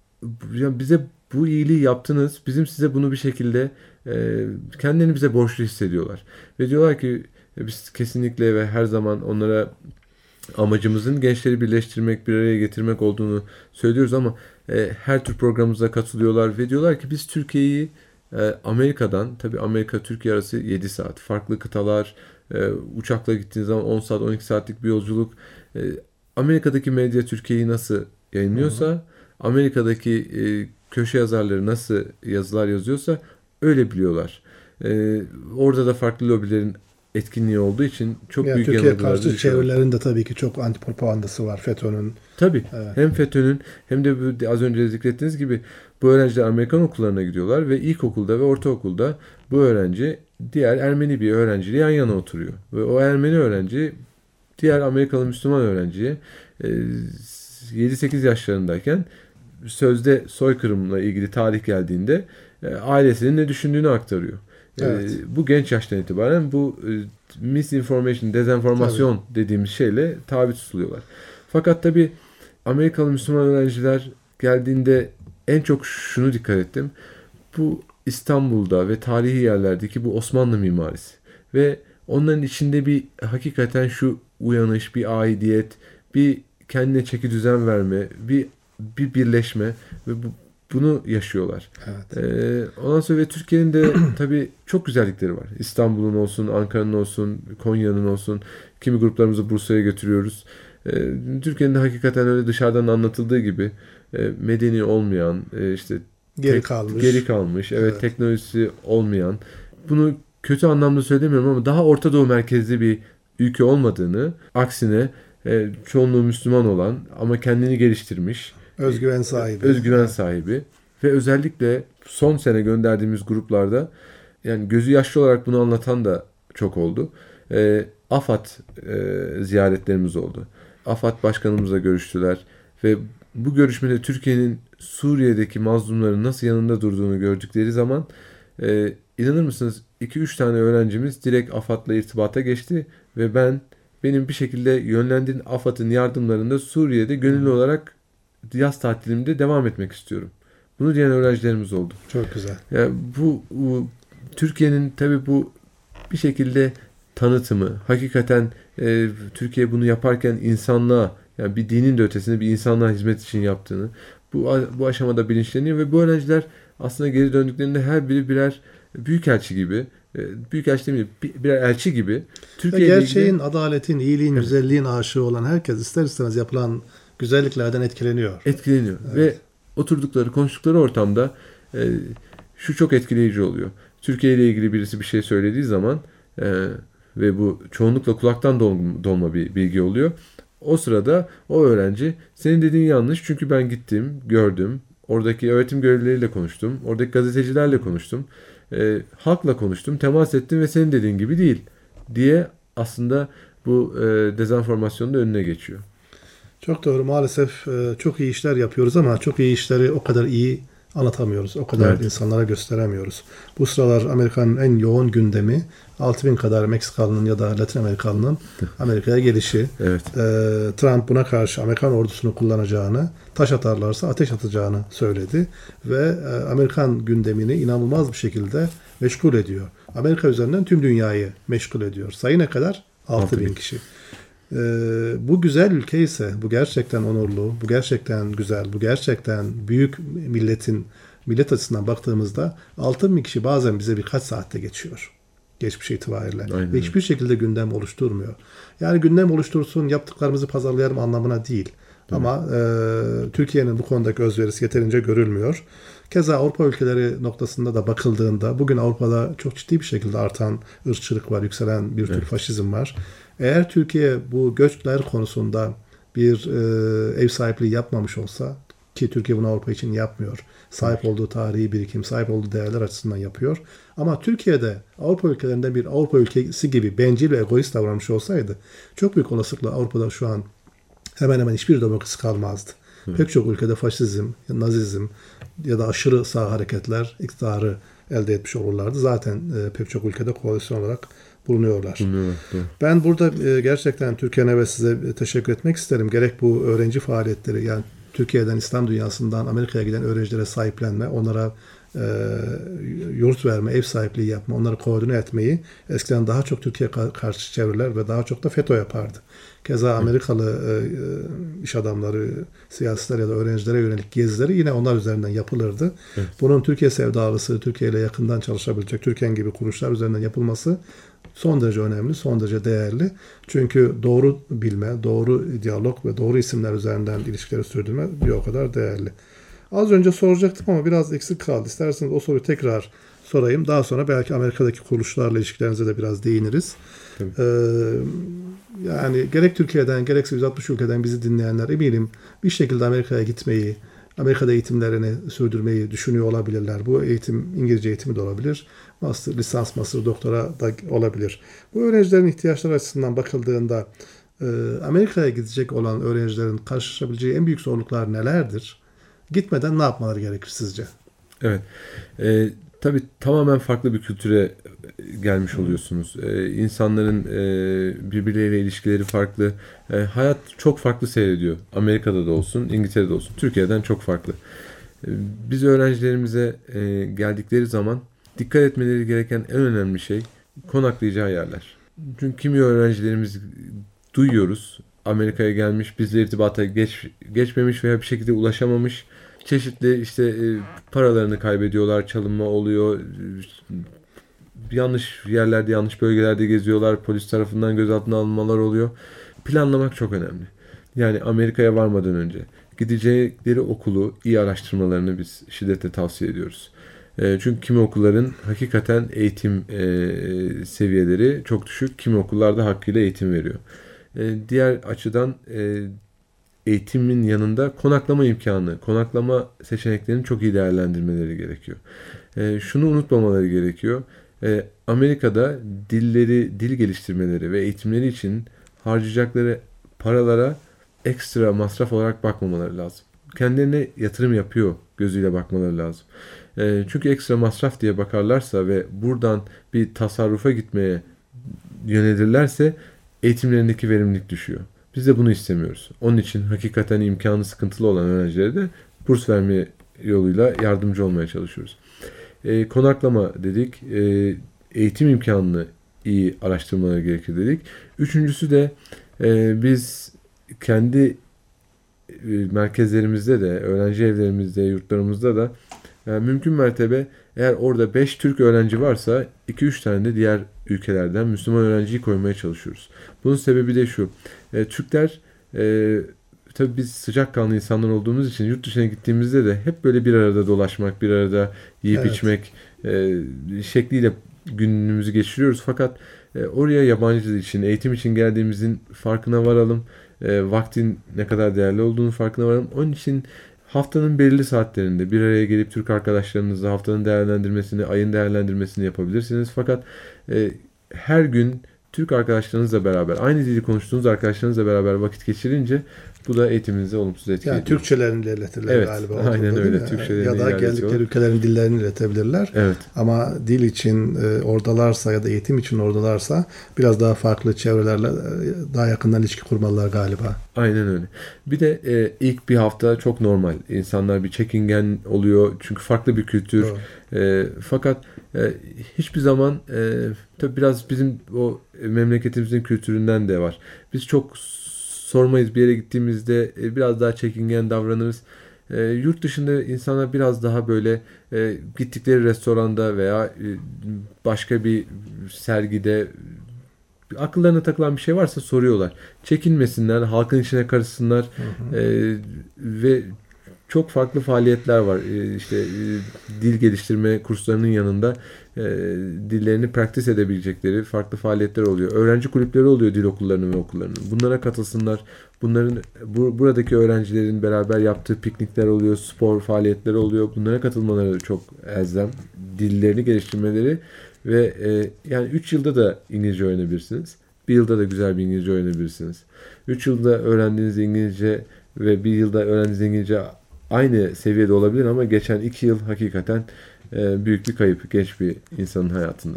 bu bize bu iyiliği yaptınız, bizim size bunu bir şekilde e, kendilerini bize borçlu hissediyorlar. Ve diyorlar ki e, biz kesinlikle ve her zaman onlara amacımızın gençleri birleştirmek, bir araya getirmek olduğunu söylüyoruz ama e, her tür programımıza katılıyorlar ve diyorlar ki biz Türkiye'yi e, Amerika'dan, tabii Amerika-Türkiye arası yedi saat, farklı kıtalar, e, uçakla gittiğiniz zaman on saat, on iki saatlik bir yolculuk. E, Amerika'daki medya Türkiye'yi nasıl yayınlıyorsa, hı hı. Amerika'daki e, köşe yazarları nasıl yazılar yazıyorsa öyle biliyorlar. E, orada da farklı lobilerin etkinliği olduğu için çok yani büyük Türkiye karşı çevrelerinde de tabii ki çok antipropagandası var FETÖ'nün. Tabii. Evet. Hem FETÖ'nün hem de bu, az önce zikrettiğiniz gibi bu öğrenciler Amerikan okullarına gidiyorlar ve ilkokulda ve ortaokulda bu öğrenci diğer Ermeni bir öğrenciyle yan yana oturuyor. Ve o Ermeni öğrenci diğer Amerikalı Müslüman öğrenciye yedi sekiz yaşlarındayken sözde soykırımla ilgili tarih geldiğinde ailesinin ne düşündüğünü aktarıyor. Evet. Bu genç yaştan itibaren bu misinformation, dezenformasyon tabii. dediğimiz şeyle tabi tutuluyorlar. Fakat tabii Amerikalı Müslüman öğrenciler geldiğinde en çok şunu dikkat ettim. Bu İstanbul'da ve tarihi yerlerdeki bu Osmanlı mimarisi ve onların içinde bir hakikaten şu uyanış, bir aidiyet, bir kendine çeki düzen verme, bir bir birleşme ve bu, bunu yaşıyorlar. Evet. Ee, ondan sonra ve Türkiye'nin de tabii çok güzellikleri var. İstanbul'un olsun, Ankara'nın olsun, Konya'nın olsun. Kimi gruplarımızı Bursa'ya götürüyoruz. Ee, Türkiye'nin de hakikaten öyle dışarıdan anlatıldığı gibi e, medeni olmayan, e, işte geri tek, kalmış. Geri kalmış. Evet, evet, teknolojisi olmayan. Bunu kötü anlamda söylemiyorum ama daha Orta Doğu merkezli bir ülke olmadığını, aksine e, çoğunluğu Müslüman olan ama kendini geliştirmiş, özgüven sahibi. Özgüven sahibi ve özellikle son sene gönderdiğimiz gruplarda yani gözü yaşlı olarak bunu anlatan da çok oldu. E, AFAD e, ziyaretlerimiz oldu. AFAD başkanımızla görüştüler ve bu görüşmede Türkiye'nin Suriye'deki mazlumların nasıl yanında durduğunu gördükleri zaman e, inanır mısınız iki üç tane öğrencimiz direkt AFAD'la irtibata geçti ve ben benim bir şekilde yönlendiğim AFAD'ın yardımlarında Suriye'de gönüllü olarak yaz tatilimde devam etmek istiyorum. Bunu diyen öğrencilerimiz oldu. Çok güzel. Yani bu, bu Türkiye'nin tabii bu bir şekilde tanıtımı, hakikaten e, Türkiye bunu yaparken insanlığa, yani bir dinin de ötesinde bir insanlığa hizmet için yaptığını bu bu aşamada bilinçleniyor ve bu öğrenciler aslında geri döndüklerinde her biri birer büyükelçi gibi, büyükelçi demeyeyim, birer elçi gibi Türkiye gerçeğin, ilgili, adaletin, iyiliğin, evet. güzelliğin aşığı olan herkes ister istemez yapılan güzelliklerden etkileniyor. Etkileniyor. Evet. Ve oturdukları, konuştukları ortamda e, şu çok etkileyici oluyor. Türkiye ile ilgili birisi bir şey söylediği zaman e, ve bu çoğunlukla kulaktan dolma bir bilgi oluyor. O sırada o öğrenci senin dediğin yanlış çünkü ben gittim, gördüm. Oradaki öğretim görevlileriyle konuştum. Oradaki gazetecilerle konuştum. E, halkla konuştum, temas ettim ve senin dediğin gibi değil diye aslında bu e, dezenformasyonun da önüne geçiyor. Çok doğru. Maalesef e, çok iyi işler yapıyoruz ama çok iyi işleri o kadar iyi anlatamıyoruz. O kadar evet. insanlara gösteremiyoruz. Bu sıralar Amerika'nın en yoğun gündemi altı bin kadar Meksikalı'nın ya da Latin Amerikalı'nın Amerika'ya gelişi. Evet. E, Trump buna karşı Amerikan ordusunu kullanacağını, taş atarlarsa ateş atacağını söyledi. Ve e, Amerikan gündemini inanılmaz bir şekilde meşgul ediyor. Amerika üzerinden tüm dünyayı meşgul ediyor. Sayı ne kadar? altı bin kişi. Ee, bu güzel ülke ise, bu gerçekten onurlu, bu gerçekten güzel, bu gerçekten büyük milletin, millet açısından baktığımızda altı bin kişi bazen bize birkaç saatte geçiyor. Geçmiş itibariyle. Aynen. Ve hiçbir şekilde gündem oluşturmuyor. Yani gündem oluştursun, yaptıklarımızı pazarlayalım anlamına değil. Hı. Ama e, Türkiye'nin bu konudaki özverisi yeterince görülmüyor. Keza Avrupa ülkeleri noktasında da bakıldığında bugün Avrupa'da çok ciddi bir şekilde artan ırkçılık var, yükselen bir tür evet. faşizm var. Eğer Türkiye bu göçler konusunda bir e, ev sahipliği yapmamış olsa, ki Türkiye bunu Avrupa için yapmıyor. Sahip olduğu tarihi birikim, sahip olduğu değerler açısından yapıyor. Ama Türkiye'de Avrupa ülkelerinden bir Avrupa ülkesi gibi bencil ve egoist davranmış olsaydı çok büyük olasılıkla Avrupa'da şu an hemen hemen hiçbir demokrasi kalmazdı. Hı. Pek çok ülkede faşizm, nazizm ya da aşırı sağ hareketler iktidarı elde etmiş olurlardı. Zaten e, pek çok ülkede koalisyon olarak bulunuyorlar. Bulunuyor, ben burada e, gerçekten Türkiye'ne ve size teşekkür etmek isterim. Gerek bu öğrenci faaliyetleri, yani Türkiye'den, İslam dünyasından Amerika'ya giden öğrencilere sahiplenme, onlara e, yurt verme, ev sahipliği yapma, onları koordine etmeyi eskiden daha çok Türkiye karşı çevreler ve daha çok da FETÖ yapardı. Keza Amerikalı e, iş adamları, siyasiler ya da öğrencilere yönelik gezileri yine onlar üzerinden yapılırdı. Evet. Bunun Türkiye sevdalısı, Türkiye ile yakından çalışabilecek Türkiye gibi kuruluşlar üzerinden yapılması son derece önemli, son derece değerli. Çünkü doğru bilme, doğru diyalog ve doğru isimler üzerinden ilişkileri sürdürme bir o kadar değerli. Az önce soracaktım ama biraz eksik kaldı. İsterseniz o soruyu tekrar sorayım. Daha sonra belki Amerika'daki kuruluşlarla ilişkilerinize de biraz değiniriz. Ee, yani gerek Türkiye'den gerekse yüz altmış ülkeden bizi dinleyenler eminim bir şekilde Amerika'ya gitmeyi, Amerika'da eğitimlerini sürdürmeyi düşünüyor olabilirler. Bu eğitim İngilizce eğitimi de olabilir. Master, lisans, master, doktora da olabilir. Bu öğrencilerin ihtiyaçları açısından bakıldığında e, Amerika'ya gidecek olan öğrencilerin karşılaşabileceği en büyük zorluklar nelerdir? Gitmeden ne yapmaları gerekir sizce? Evet. E, tabii tamamen farklı bir kültüre gelmiş oluyorsunuz. E, insanların e, birbirleriyle ilişkileri farklı. E, hayat çok farklı seyrediyor. Amerika'da da olsun, İngiltere'de olsun. Türkiye'den çok farklı. E, biz öğrencilerimize e, geldikleri zaman dikkat etmeleri gereken en önemli şey konaklayacağı yerler. Çünkü kimi öğrencilerimiz duyuyoruz. Amerika'ya gelmiş, bizle irtibata geç, geçmemiş veya bir şekilde ulaşamamış. Çeşitli işte e, paralarını kaybediyorlar, çalınma oluyor, yanlış yerlerde, yanlış bölgelerde geziyorlar, polis tarafından gözaltına alınmalar oluyor. Planlamak çok önemli. Yani Amerika'ya varmadan önce gidecekleri okulu iyi araştırmalarını biz şiddetle tavsiye ediyoruz. E, çünkü kimi okulların hakikaten eğitim e, seviyeleri çok düşük, kimi okullarda hakkıyla eğitim veriyor. E, diğer açıdan e, eğitimin yanında konaklama imkanı, konaklama seçeneklerini çok iyi değerlendirmeleri gerekiyor. E, şunu unutmamaları gerekiyor. E, Amerika'da dilleri, dil geliştirmeleri ve eğitimleri için harcayacakları paralara ekstra masraf olarak bakmamaları lazım. Kendilerine yatırım yapıyor gözüyle bakmaları lazım. E, çünkü ekstra masraf diye bakarlarsa ve buradan bir tasarrufa gitmeye yönelirlerse eğitimlerindeki verimlilik düşüyor. Biz de bunu istemiyoruz. Onun için hakikaten imkanı sıkıntılı olan öğrencilere de burs verme yoluyla yardımcı olmaya çalışıyoruz. E, konaklama dedik. E, eğitim imkanını iyi araştırmaları gerekir dedik. Üçüncüsü de e, biz kendi e, merkezlerimizde de, öğrenci evlerimizde, yurtlarımızda da yani mümkün mertebe eğer orada beş Türk öğrenci varsa iki üç tane de diğer ülkelerden Müslüman öğrenciyi koymaya çalışıyoruz. Bunun sebebi de şu. E, Türkler e, tabii biz sıcakkanlı insanlar olduğumuz için yurt dışına gittiğimizde de hep böyle bir arada dolaşmak, bir arada yiyip evet. içmek e, şekliyle günümüzü geçiriyoruz. Fakat e, oraya yabancı dil için, eğitim için geldiğimizin farkına varalım. E, vaktin ne kadar değerli olduğunu farkına varalım. Onun için haftanın belirli saatlerinde bir araya gelip Türk arkadaşlarınızla haftanın değerlendirmesini, ayın değerlendirmesini yapabilirsiniz. Fakat e, her gün Türk arkadaşlarınızla beraber, aynı dili konuştuğunuz arkadaşlarınızla beraber vakit geçirince bu da eğitiminize olumsuz etki ediyor. Yani Türkçelerini iletirler evet, galiba. Aynen öyle. Yani. Türkçelerini ya da geldikleri ülkelerin dillerini iletebilirler. Evet. Ama dil için e, oradalarsa ya da eğitim için oradalarsa biraz daha farklı çevrelerle e, daha yakından ilişki kurmalılar galiba. Aynen öyle. Bir de e, ilk bir hafta çok normal. İnsanlar bir çekingen oluyor. Çünkü farklı bir kültür. E, fakat e, hiçbir zaman e, tabii biraz bizim o memleketimizin kültüründen de var. Biz çok sormayız, bir yere gittiğimizde e, biraz daha çekingen davranırız. E, yurt dışında insanlar biraz daha böyle e, gittikleri restoranda veya e, başka bir sergide akıllarına takılan bir şey varsa soruyorlar. Çekinmesinler, halkın içine karışsınlar. Hı hı. E, ve çok farklı faaliyetler var. E, işte e, dil geliştirme kurslarının yanında e, dillerini praktis edebilecekleri farklı faaliyetler oluyor. Öğrenci kulüpleri oluyor dil okullarının ve okullarının. Bunlara katılsınlar. Bunların bu, buradaki öğrencilerin beraber yaptığı piknikler oluyor, spor faaliyetleri oluyor. Bunlara katılmaları çok elzem. Dillerini geliştirmeleri ve e, yani üç yılda da İngilizce öğrenebilirsiniz. bir yılda da güzel bir İngilizce öğrenebilirsiniz. üç yılda öğrendiğiniz İngilizce ve bir yılda öğrendiğiniz İngilizce aynı seviyede olabilir ama geçen iki yıl hakikaten e, büyük bir kayıp genç bir insanın hayatında.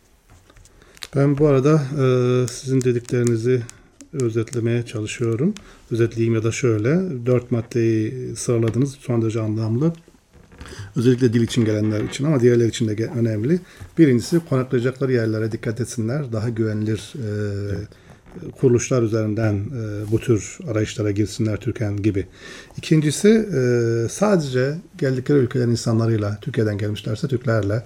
Ben bu arada e, sizin dediklerinizi özetlemeye çalışıyorum. Özetleyeyim ya da şöyle. Dört maddeyi sıraladınız. Son derece anlamlı. Özellikle dil için gelenler için ama diğerler için de önemli. Birincisi konaklayacakları yerlere dikkat etsinler. Daha güvenilir e, evet. kuruluşlar üzerinden e, bu tür arayışlara girsinler Türkan gibi. İkincisi e, sadece geldikleri ülkelerin insanlarıyla, Türkiye'den gelmişlerse Türklerle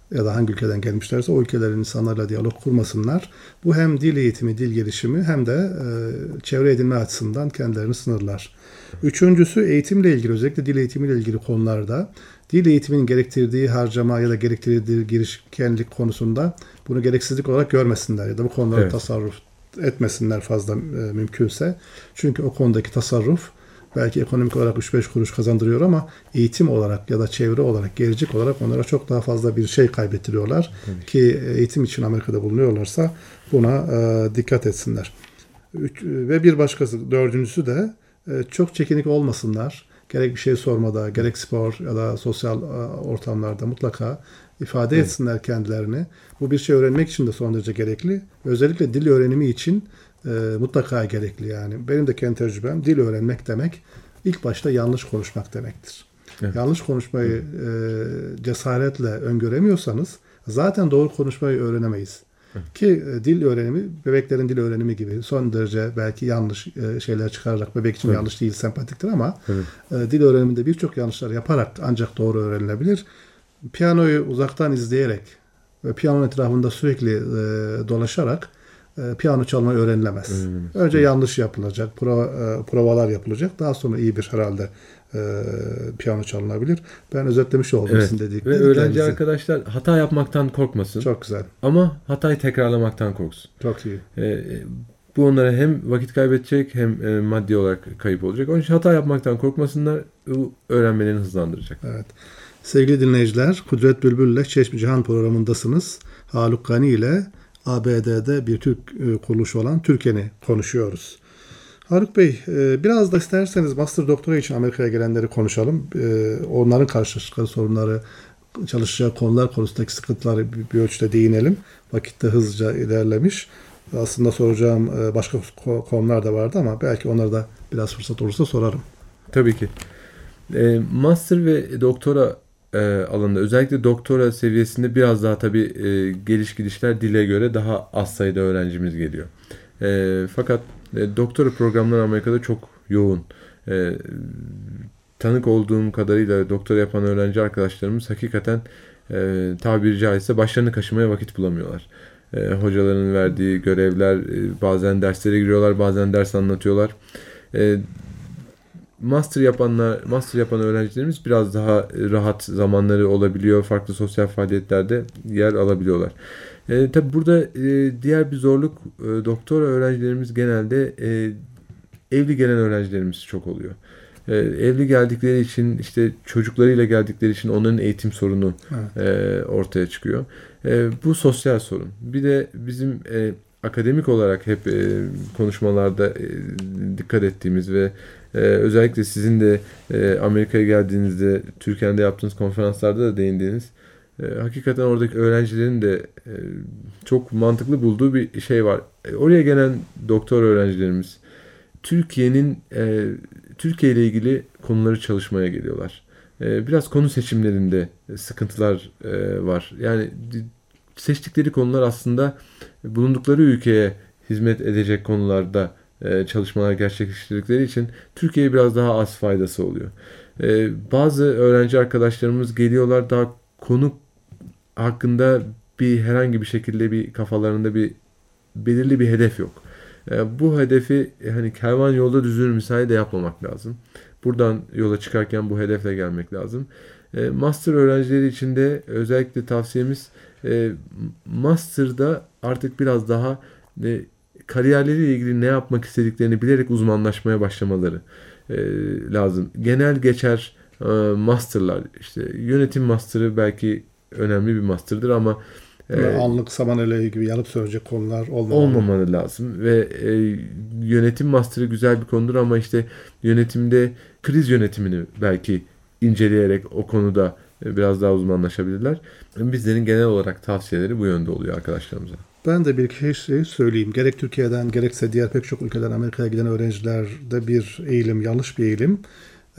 ya da hangi ülkeden gelmişlerse o ülkelerin insanlarla diyalog kurmasınlar. Bu hem dil eğitimi, dil gelişimi hem de e, çevre edinme açısından kendilerini sınırlar. Üçüncüsü eğitimle ilgili, özellikle dil eğitimiyle ilgili konularda dil eğitiminin gerektirdiği harcama ya da gerektirdiği girişkenlik konusunda bunu gereksizlik olarak görmesinler ya da bu konulara evet. tasarruf etmesinler fazla e, mümkünse. Çünkü o konudaki tasarruf belki ekonomik olarak üç beş kuruş kazandırıyor ama eğitim olarak ya da çevre olarak, gelecek olarak onlara çok daha fazla bir şey kaybettiriyorlar. Tabii. Ki eğitim için Amerika'da bulunuyorlarsa buna e, dikkat etsinler. Üç, ve bir başkası, dördüncüsü de e, çok çekinik olmasınlar. Gerek bir şey sormada, gerek spor ya da sosyal e, ortamlarda mutlaka ifade evet. etsinler kendilerini. Bu bir şey öğrenmek için de son derece gerekli. Özellikle dil öğrenimi için e, mutlaka gerekli yani. Benim de kendi tecrübem, dil öğrenmek demek ilk başta yanlış konuşmak demektir. Evet. Yanlış konuşmayı e, cesaretle öngöremiyorsanız zaten doğru konuşmayı öğrenemeyiz. Evet. Ki e, dil öğrenimi, bebeklerin dil öğrenimi gibi son derece belki yanlış e, şeyler çıkararak, bebek için evet. yanlış değil, sempatiktir ama evet. e, dil öğreniminde birçok yanlışlar yaparak ancak doğru öğrenilebilir. Piyanoyu uzaktan izleyerek ve piyanonun etrafında sürekli e, dolaşarak e, piyano çalmayı öğrenilemez. Öğrenemez. Önce evet. yanlış yapılacak, prova, e, provalar yapılacak. Daha sonra iyi bir herhalde e, piyano çalınabilir. Ben özetlemiş oldum evet. sizin dediklerinizi. Ve öğrenci arkadaşlar hata yapmaktan korkmasın. Çok güzel. Ama hatayı tekrarlamaktan korksun. Çok iyi. E, bu onlara hem vakit kaybedecek hem e, maddi olarak kayıp olacak. Onun için hata yapmaktan korkmasınlar. Bu öğrenmelerini hızlandıracak. Evet. Sevgili dinleyiciler, Kudret Bülbül ile Çeşmi Cihan programındasınız. Haluk Gani ile A B D'de bir Türk kuruluşu olan Türken'i konuşuyoruz. Haluk Bey, biraz da isterseniz master doktora için Amerika'ya gelenleri konuşalım. Onların karşılaştıkları sorunları, çalışacağı konular konusundaki sıkıntıları bir ölçüde değinelim. Vakit de hızlıca ilerlemiş. Aslında soracağım başka konular da vardı ama belki onları da biraz fırsat olursa sorarım. Tabii ki. Master ve doktora alanında, özellikle doktora seviyesinde biraz daha tabii e, geliş gidişler dile göre daha az sayıda öğrencimiz geliyor. E, fakat e, doktora programları Amerika'da çok yoğun. E, tanık olduğum kadarıyla doktora yapan öğrenci arkadaşlarımız hakikaten e, tabiri caizse başlarını kaşımaya vakit bulamıyorlar. E, hocaların verdiği görevler, e, bazen derslere giriyorlar, bazen ders anlatıyorlar. E, Master yapanlar, master yapan öğrencilerimiz biraz daha rahat zamanları olabiliyor. Farklı sosyal faaliyetlerde yer alabiliyorlar. E, tabi burada e, diğer bir zorluk, e, doktora öğrencilerimiz genelde e, evli gelen öğrencilerimiz çok oluyor. E, evli geldikleri için, işte çocuklarıyla geldikleri için onların eğitim sorunu evet. e, ortaya çıkıyor. E, bu sosyal sorun. Bir de bizim e, akademik olarak hep e, konuşmalarda e, dikkat ettiğimiz ve e, özellikle sizin de e, Amerika'ya geldiğinizde Türkiye'de yaptığınız konferanslarda da değindiğiniz e, hakikaten oradaki öğrencilerin de e, çok mantıklı bulduğu bir şey var. E, oraya gelen doktor öğrencilerimiz Türkiye'nin e, Türkiye ile ilgili konuları çalışmaya geliyorlar. E, biraz konu seçimlerinde sıkıntılar e, var. Yani seçtikleri konular aslında bulundukları ülkeye hizmet edecek konularda e, çalışmalar gerçekleştirdikleri için Türkiye'ye biraz daha az faydası oluyor. E, bazı öğrenci arkadaşlarımız geliyorlar, daha konu hakkında bir herhangi bir şekilde bir kafalarında bir belirli bir hedef yok. E, bu hedefi hani kervan yolda düzülür misali de yapmamak lazım. Buradan yola çıkarken bu hedefle gelmek lazım. E, master öğrencileri için de özellikle tavsiyemiz e, master'da artık biraz daha e, kariyerleriyle ilgili ne yapmak istediklerini bilerek uzmanlaşmaya başlamaları e, lazım. Genel geçer e, master'lar, işte yönetim master'ı belki önemli bir master'dır ama e, anlık Samaneli gibi yanıp söyleyecek konular olmamalı. olmamalı lazım ve e, yönetim master'ı güzel bir konudur ama işte yönetimde kriz yönetimini belki inceleyerek o konuda biraz daha uzmanlaşabilirler. Bizlerin genel olarak tavsiyeleri bu yönde oluyor arkadaşlarımıza. Ben de bir iki şey söyleyeyim. Gerek Türkiye'den gerekse diğer pek çok ülkeden Amerika'ya giden öğrencilerde bir eğilim, yanlış bir eğilim. Ee,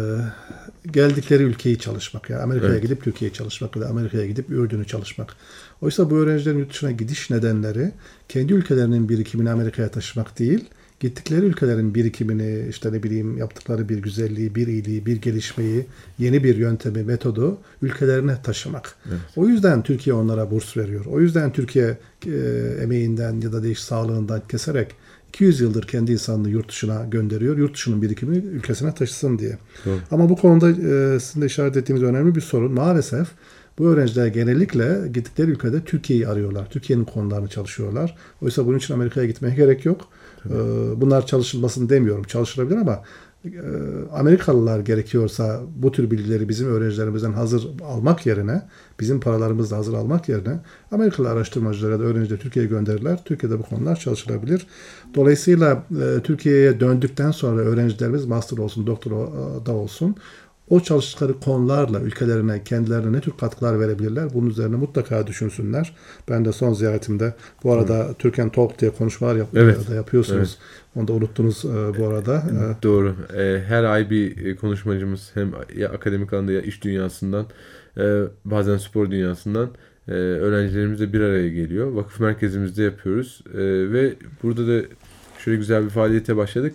geldikleri ülkeyi çalışmak. Yani Amerika'ya evet. gidip Türkiye'yi çalışmak ya da Amerika'ya gidip Ürdün'ü çalışmak. Oysa bu öğrencilerin yurt dışına gidiş nedenleri kendi ülkelerinin birikimini Amerika'ya taşımak değil, gittikleri ülkelerin birikimini, işte ne bileyim yaptıkları bir güzelliği, bir iyiliği, bir gelişmeyi, yeni bir yöntemi, metodu ülkelerine taşımak. Evet. O yüzden Türkiye onlara burs veriyor. O yüzden Türkiye e, emeğinden ya da değiş sağlığından keserek iki yüz yıldır kendi insanını yurt dışına gönderiyor. Yurt dışının birikimini ülkesine taşısın diye. Doğru. Ama bu konuda e, sizin de işaret ettiğiniz önemli bir sorun. Maalesef bu öğrenciler genellikle gittikleri ülkede Türkiye'yi arıyorlar. Türkiye'nin konularını çalışıyorlar. Oysa bunun için Amerika'ya gitmeye gerek yok. Tabii. Bunlar çalışılmasını demiyorum. Çalışılabilir ama Amerikalılar gerekiyorsa bu tür bilgileri bizim öğrencilerimizden hazır almak yerine, bizim paralarımızla hazır almak yerine Amerikalı araştırmacılar ya da öğrenciler Türkiye'ye gönderirler. Türkiye'de bu konular çalışılabilir. Dolayısıyla Türkiye'ye döndükten sonra öğrencilerimiz master olsun, doktor da olsun, o çalıştıkları konularla ülkelerine, kendilerine ne tür katkılar verebilirler? Bunun üzerine mutlaka düşünsünler. Ben de son ziyaretimde bu arada evet. Türken Talk diye konuşmalar yap- evet. da yapıyorsunuz. Evet. Onu da unuttunuz bu arada. Doğru. Her ay bir konuşmacımız hem ya akademik alanda ya iş dünyasından, bazen spor dünyasından öğrencilerimizle bir araya geliyor. Vakıf merkezimizde yapıyoruz. Ve burada da şöyle güzel bir faaliyete başladık.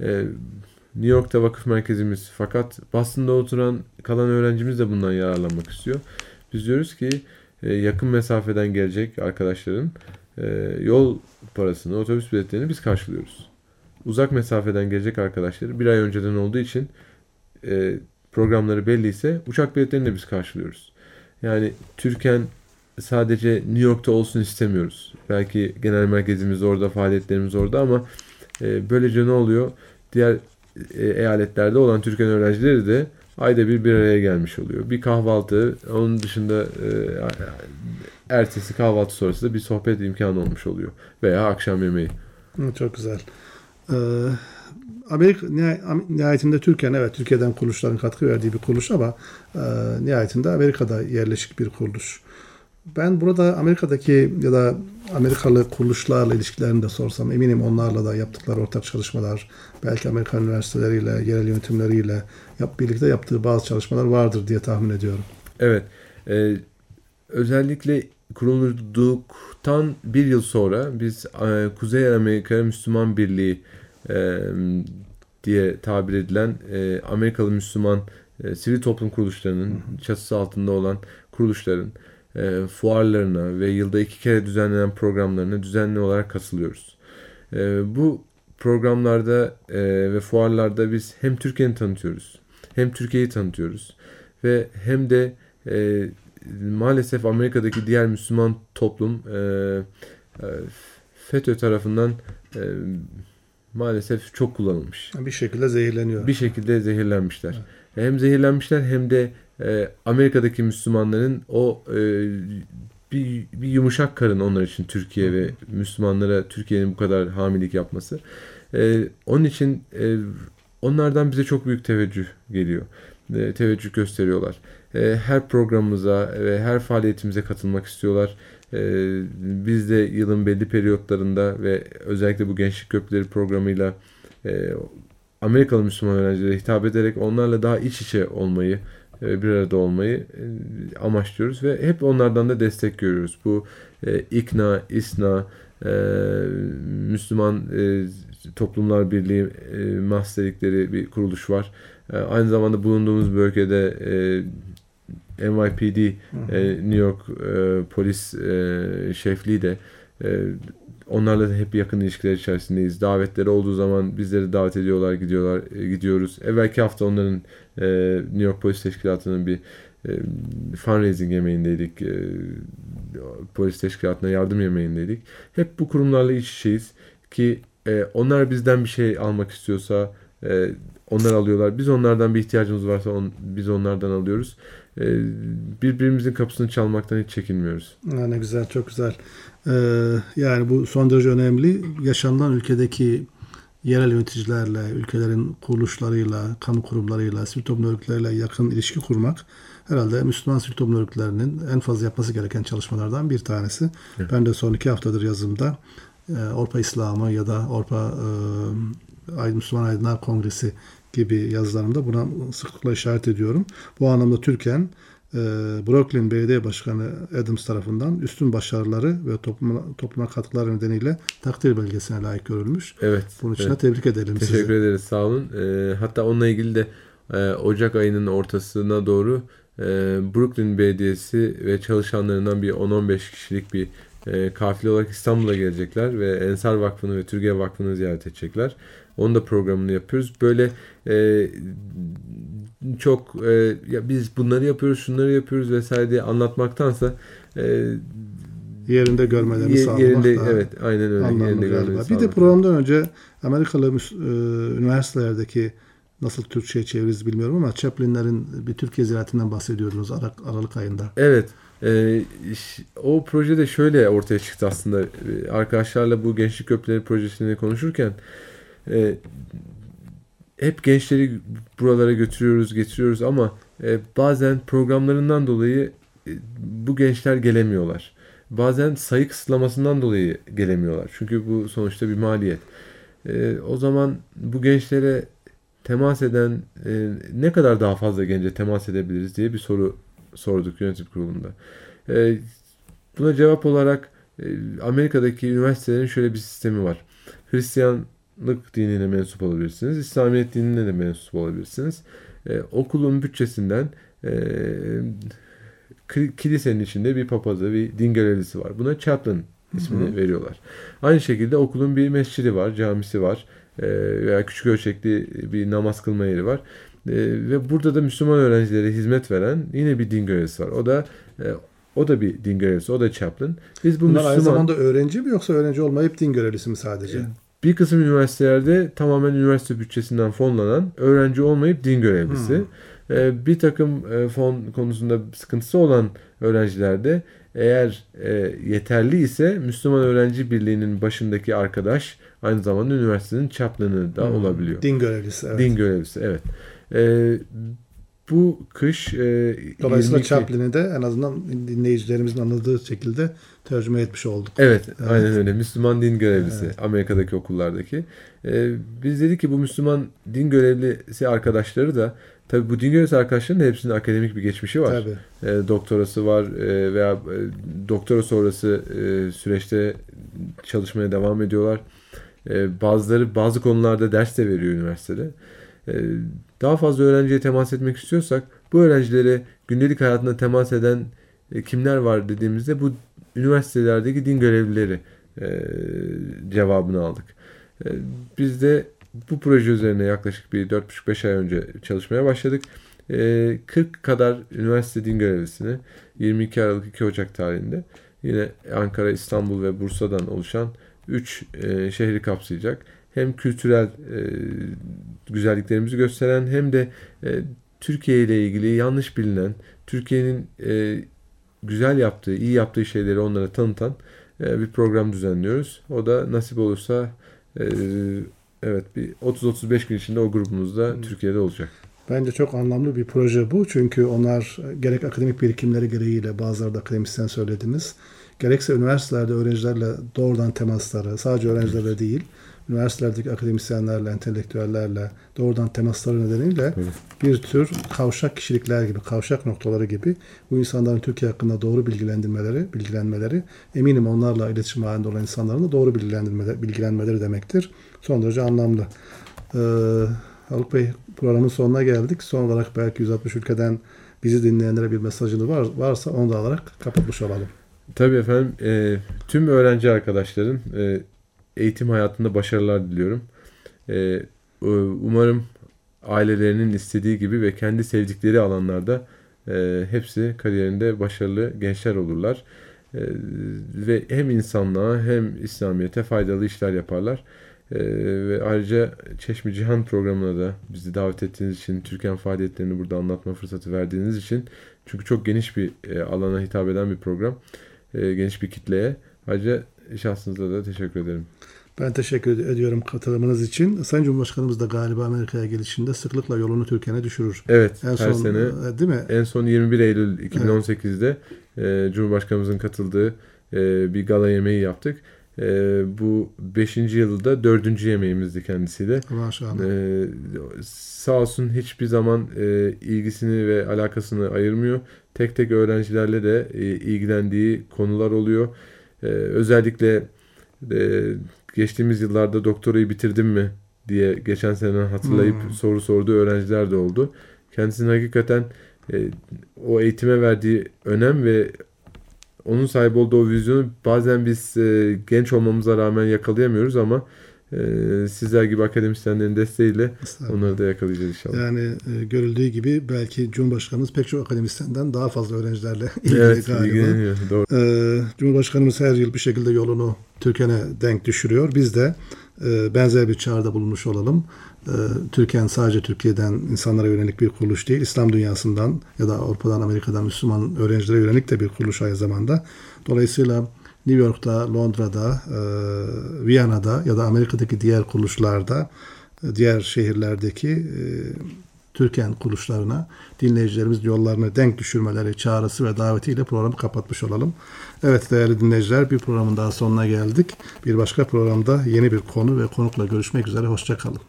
New York'ta vakıf merkezimiz, fakat Boston'da oturan kalan öğrencimiz de bundan yararlanmak istiyor. Biz diyoruz ki yakın mesafeden gelecek arkadaşların yol parasını, otobüs biletlerini biz karşılıyoruz. Uzak mesafeden gelecek arkadaşları bir ay önceden olduğu için programları belliyse uçak biletlerini de biz karşılıyoruz. Yani Türken sadece New York'ta olsun istemiyoruz. Belki genel merkezimiz orada, faaliyetlerimiz orada ama böylece ne oluyor? Diğer eyaletlerde olan Türken öğrencileri de ayda bir bir araya gelmiş oluyor. Bir kahvaltı, onun dışında e, ertesi kahvaltı sonrası da bir sohbet imkanı olmuş oluyor. Veya akşam yemeği. Çok güzel. Ee, Amerika nihayetinde Türkiye, evet Türkiye'den kuruluşların katkı verdiği bir kuruluş ama e, nihayetinde Amerika'da yerleşik bir kuruluş. Ben burada Amerika'daki ya da Amerikalı kuruluşlarla ilişkilerini de sorsam eminim onlarla da yaptıkları ortak çalışmalar, belki Amerikan üniversiteleriyle, yerel yönetimleriyle yap, birlikte yaptığı bazı çalışmalar vardır diye tahmin ediyorum. Evet. E, özellikle kurulduktan bir yıl sonra biz e, Kuzey Amerika Müslüman Birliği e, diye tabir edilen e, Amerikalı Müslüman e, sivil toplum kuruluşlarının çatısı altında olan kuruluşların E, fuarlarına ve yılda iki kere düzenlenen programlarına düzenli olarak katılıyoruz. E, bu programlarda e, ve fuarlarda biz hem Türkiye'yi tanıtıyoruz, hem Türkiye'yi tanıtıyoruz ve hem de e, maalesef Amerika'daki diğer Müslüman toplum e, e, FETÖ tarafından e, maalesef çok kullanılmış. Bir şekilde zehirleniyor. Bir şekilde zehirlenmişler. Evet. Hem zehirlenmişler hem de e, Amerika'daki Müslümanların o e, bir, bir yumuşak karın onlar için Türkiye ve Müslümanlara Türkiye'nin bu kadar hamilelik yapması. E, onun için e, onlardan bize çok büyük teveccüh geliyor. E, teveccüh gösteriyorlar. E, her programımıza ve her faaliyetimize katılmak istiyorlar. E, biz de yılın belli periyotlarında ve özellikle bu Gençlik Köprüleri programıyla e, Amerikalı Müslüman öğrencilere hitap ederek onlarla daha iç içe olmayı, bir arada olmayı amaçlıyoruz ve hep onlardan da destek görüyoruz. Bu İKNA, İSNA, Müslüman Toplumlar Birliği masterlikleri bir kuruluş var. Aynı zamanda bulunduğumuz bölgede N Y P D, New York Polis Şefliği de onlarla da hep yakın ilişkiler içerisindeyiz. Davetleri olduğu zaman bizleri davet ediyorlar, gidiyorlar, gidiyoruz. Evvelki hafta onların e, New York Polis Teşkilatı'nın bir e, fundraising yemeğindeydik. E, polis Teşkilatı'na yardım yemeğindeydik. Hep bu kurumlarla iç içeyiz ki e, onlar bizden bir şey almak istiyorsa e, onlar alıyorlar. Biz onlardan bir ihtiyacımız varsa on, biz onlardan alıyoruz. E, birbirimizin kapısını çalmaktan hiç çekinmiyoruz. Ha, ne güzel, çok güzel. Ee, yani bu son derece önemli. Yaşanılan ülkedeki yerel yöneticilerle, ülkelerin kuruluşlarıyla, kamu kurumlarıyla, sivil toplum örgütleriyle yakın ilişki kurmak herhalde Müslüman sivil toplum örgütlerinin en fazla yapması gereken çalışmalardan bir tanesi. Evet. Ben de son iki haftadır yazımda e, Avrupa İslamı ya da Avrupa e, Müslüman Aydınlar Kongresi gibi yazılarımda buna sıklıkla işaret ediyorum. Bu anlamda Türken Brooklyn Belediye Başkanı Adams tarafından üstün başarıları ve topluma, topluma katkıları nedeniyle takdir belgesine layık görülmüş. Evet. Bunun için evet. de tebrik edelim Teşekkür sizi. Teşekkür ederiz. Sağ olun. E, hatta onunla ilgili de e, Ocak ayının ortasına doğru e, Brooklyn Belediyesi ve çalışanlarından bir on on beş kişilik bir e, kafile olarak İstanbul'a gelecekler ve Ensar Vakfı'nı ve Türkiye Vakfı'nı ziyaret edecekler. Onun da programını yapıyoruz. Böyle e, çok e, ya biz bunları yapıyoruz, şunları yapıyoruz vesaire diye anlatmaktansa e, yerinde görmelerini ye, sağlamak yerinde, daha evet, aynen öyle. anlamlı Yerinde galiba. Bir sağlamak. de programdan önce Amerikalı e, üniversitelerdeki nasıl Türkçe'ye çeviririz bilmiyorum ama Chaplin'lerin bir Türkiye ziyaretinden bahsediyordunuz Ar- Aralık ayında. Evet. E, o proje de şöyle ortaya çıktı aslında. E, arkadaşlarla bu Gençlik Köprüleri projesini konuşurken e, hep gençleri buralara götürüyoruz, getiriyoruz ama e, bazen programlarından dolayı e, bu gençler gelemiyorlar. Bazen sayı kısıtlamasından dolayı gelemiyorlar. Çünkü bu sonuçta bir maliyet. E, o zaman bu gençlere temas eden e, ne kadar daha fazla gence temas edebiliriz diye bir soru sorduk yönetim kurulunda. E, buna cevap olarak e, Amerika'daki üniversitelerin şöyle bir sistemi var. Hristiyanlık dinine mensup olabilirsiniz. İslamiyet dinine de mensup olabilirsiniz. E, okulun bütçesinden e, kilisenin içinde bir papazı, bir din görevlisi var. Buna chaplain ismini hı hı. veriyorlar. Aynı şekilde okulun bir mescidi var, camisi var veya küçük ölçekli bir namaz kılma yeri var. Ve burada da Müslüman öğrencilere hizmet veren yine bir din görevlisi var. O da o da bir din görevlisi, o da chaplain. Biz bu Bunlar Müslüman... aynı zamanda öğrenci mi yoksa öğrenci olmayıp din görevlisi mi sadece? Bir kısım üniversitelerde tamamen üniversite bütçesinden fonlanan, öğrenci olmayıp din görevlisi. Hmm. Bir takım fon konusunda sıkıntısı olan öğrencilerde eğer yeterli ise Müslüman Öğrenci Birliği'nin başındaki arkadaş aynı zamanda üniversitenin chaplain'ı da hmm. olabiliyor. Din görevlisi. Evet. Din görevlisi, evet. Bu kış... Dolayısıyla yirmi iki... chaplain'i de en azından dinleyicilerimizin anladığı şekilde tercüme etmiş olduk. Evet, evet. Aynen öyle. Müslüman din görevlisi, evet. Amerika'daki okullardaki. Ee, biz dedik ki bu Müslüman din görevlisi arkadaşları da, tabii bu din görevlisi arkadaşların da hepsinin akademik bir geçmişi var. Tabii. E, doktorası var e, veya e, doktora sonrası e, süreçte çalışmaya devam ediyorlar. E, bazıları bazı konularda ders de veriyor üniversitede. E, daha fazla öğrenciye temas etmek istiyorsak bu öğrencilere gündelik hayatında temas eden e, kimler var dediğimizde bu üniversitelerdeki din görevlileri e, cevabını aldık. E, biz de bu proje üzerine yaklaşık bir dört buçuk beş ay önce çalışmaya başladık. E, kırk kadar üniversite din görevlisini yirmi iki Aralık iki Ocak tarihinde yine Ankara, İstanbul ve Bursa'dan oluşan üç e, şehri kapsayacak. Hem kültürel e, güzelliklerimizi gösteren hem de e, Türkiye ile ilgili yanlış bilinen, Türkiye'nin e, güzel yaptığı, iyi yaptığı şeyleri onlara tanıtan e, bir program düzenliyoruz. O da nasip olursa e, evet bir otuz otuz beş gün içinde o grubumuzda hmm. Türkiye'de olacak. Bence çok anlamlı bir proje bu. Çünkü onlar gerek akademik birikimleri gereğiyle, bazıları da akademisyen söylediniz, gerekse üniversitelerde öğrencilerle doğrudan temasları, sadece öğrencilerle hmm. değil, üniversitelerdeki akademisyenlerle, entelektüellerle doğrudan temasları nedeniyle evet. bir tür kavşak kişilikler gibi, kavşak noktaları gibi bu insanların Türkiye hakkında doğru bilgilendirmeleri, bilgilenmeleri, eminim onlarla iletişim halinde olan insanların da doğru bilgilendirmeleri, bilgilenmeleri demektir. Son derece anlamlı. Ee, Haluk Bey, programın sonuna geldik. Son olarak belki yüz altmış ülkeden bizi dinleyenlere bir mesajınız var, varsa onu da alarak kapatmış olalım. Tabii efendim. E, tüm öğrenci arkadaşların e, eğitim hayatında başarılar diliyorum. Ee, umarım ailelerinin istediği gibi ve kendi sevdikleri alanlarda e, hepsi kariyerinde başarılı gençler olurlar. E, ve hem insanlığa hem İslamiyet'e faydalı işler yaparlar. E, ve ayrıca Çeşmi Cihan programına da bizi davet ettiğiniz için, Türkan faaliyetlerini burada anlatma fırsatı verdiğiniz için, çünkü çok geniş bir e, alana hitap eden bir program, e, geniş bir kitleye. Ayrıca şahsınıza da teşekkür ederim. Ben teşekkür ediyorum katılımınız için. Sayın Cumhurbaşkanımız da galiba Amerika'ya gelişinde sıklıkla yolunu Türkiye'ye düşürür. Evet, en her son, sene. Değil mi? En son yirmi bir Eylül iki bin on sekizde evet. e, Cumhurbaşkanımızın katıldığı e, bir gala yemeği yaptık. E, bu beşinci yılda dördüncü yemeğimizdi kendisiyle. Maşallah. E, sağ olsun hiçbir zaman e, ilgisini ve alakasını ayırmıyor. Tek tek öğrencilerle de e, ilgilendiği konular oluyor. E, özellikle e, geçtiğimiz yıllarda doktorayı bitirdim mi diye geçen sene hatırlayıp Hmm. soru sorduğu öğrenciler de oldu. Kendisinin hakikaten e, o eğitime verdiği önem ve onun sahip olduğu o vizyonu bazen biz e, genç olmamıza rağmen yakalayamıyoruz ama e, sizler gibi akademisyenlerin desteğiyle onları da yakalayacağız inşallah. Yani e, görüldüğü gibi belki Cumhurbaşkanımız pek çok akademisyenden daha fazla öğrencilerle ilgili Evet, galiba. ilgileniyor. Doğru. E, Cumhurbaşkanımız her yıl bir şekilde yolunu Türkiye'ne denk düşürüyor. Biz de e, benzer bir çağrıda bulunmuş olalım. E, Türkiye'nin sadece Türkiye'den insanlara yönelik bir kuruluş değil, İslam dünyasından ya da Avrupa'dan, Amerika'dan Müslüman öğrencilere yönelik de bir kuruluş aynı zamanda. Dolayısıyla New York'ta, Londra'da, e, Viyana'da ya da Amerika'daki diğer kuruluşlarda, e, diğer şehirlerdeki e, Türkiye'nin kuruluşlarına dinleyicilerimiz yollarını denk düşürmeleri çağrısı ve davetiyle programı kapatmış olalım. Evet değerli dinleyiciler, bir programın daha sonuna geldik. Bir başka programda yeni bir konu ve konukla görüşmek üzere. Hoşça kalın.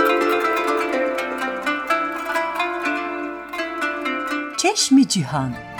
Çeşmi Cihan.